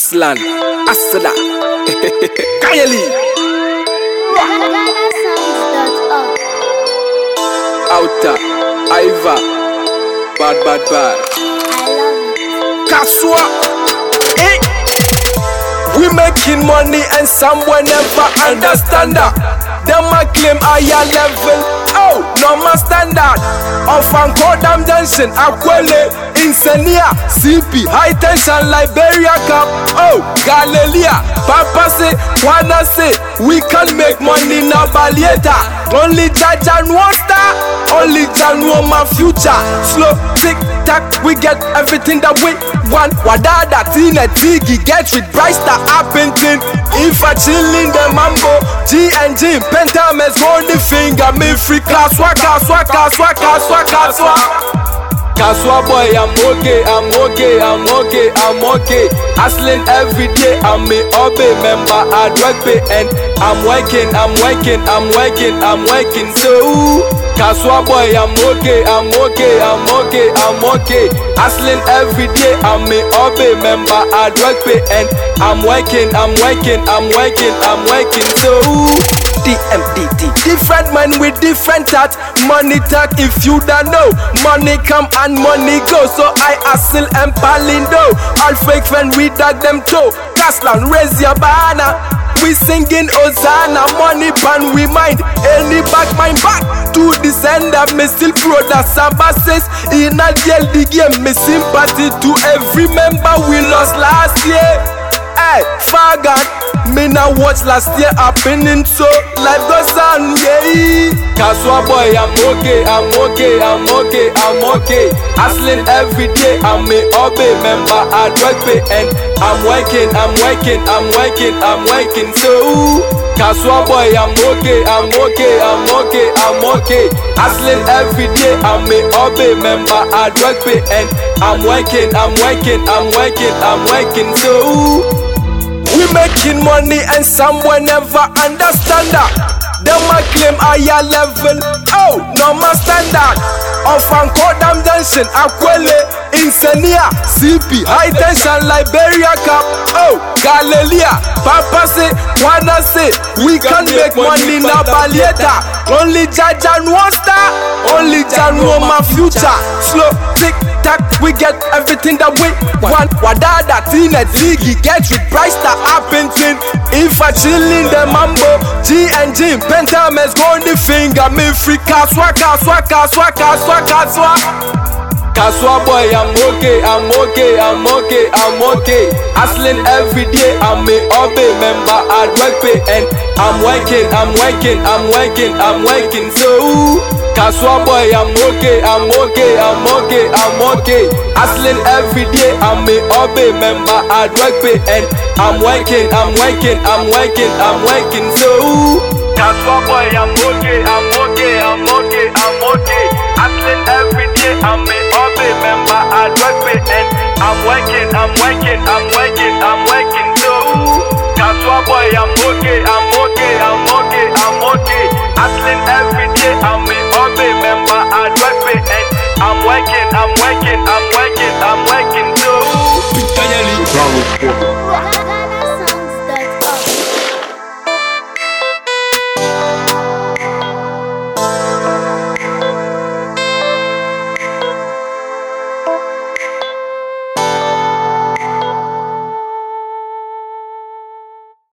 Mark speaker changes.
Speaker 1: Aslan, Asada, Kayali, Outa, Iva, Bad. Kaswa, eh? We making money and someone never understand that. Them a claim higher level, oh, no my standard. Of Ankodam Junction, Akwele, Insania, CP, High Tension, Liberia Cup, oh, Galilea, Papa say, wanna say, we can make money now, Balieta. Only Jaja and Wasta, only Jan know my future. Slow, tick, tack, we get everything that we want. Wadada, Tina, Tigi, get with Bryce, that happening. If I chillin' the mambo, G&G, Pentames, hold the finger, me free class, waka. Kaswa boy, I'm okay. Hustling every day, I'm a obey member at work pay and I'm working. So Kaswa boy, I'm okay. Hustling every day, I'm a obey member at work pay and I'm working. So DMDT, different man with different touch. Money talk if you don't know. Money come and money go. So I hustle and palindo. All fake friend we dug them toe. Kaslan, raise your banner. We singing Hosanna. Money pan we mind. Any back my back to the sender. Me still brother Samba says in a jail the game. Me sympathy to every member we lost last year. Hey, Fagan, me now watch last year happening, so life goes on, yeah. Kaswa boy, I'm okay. Hustling every day, I'm a obey member at work pay and I'm working. So Kaswa boy, I'm okay. Hustling every day, I'm a obey member at work pay and I'm working. So we making money and someone never understand that. Them a claim higher level, oh, no my standard. Of Ankodam Junction, Akwele, Insania, CP, High Tension, Liberia Cup, oh, Galilea. Papa say, wanna say, we can make money now, Balieta. Only Jaja and Wasta, only Jan know my future. Slow, tick, tack, we get everything that we want. Wadada, Tina, Tigi, get with Bryce, that happening. If I chillin' the mambo, G&G, Pentames, hold the finger, me free Kaswa. Kaswa boy, I'm okay. Hustling every day, I'm a obey member at work pay and I'm working. So Kaswa boy, I'm okay. Hustling every day, I'm a obey member at work pay and I'm working. So Kaswa boy, I'm okay. Hustling every day, I'm a obey member at work pay and I'm working.